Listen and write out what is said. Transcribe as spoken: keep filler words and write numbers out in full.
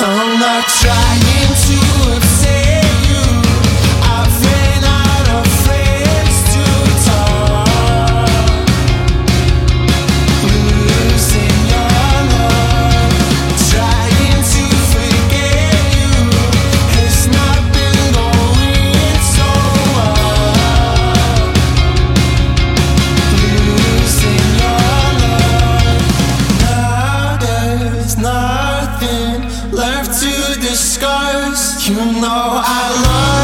I'm not trying to upset you. I've ran out of friends to talk. Losing your love, trying to forget you has not been going so well. Losing your love, now there's nothing left to discuss. You know I love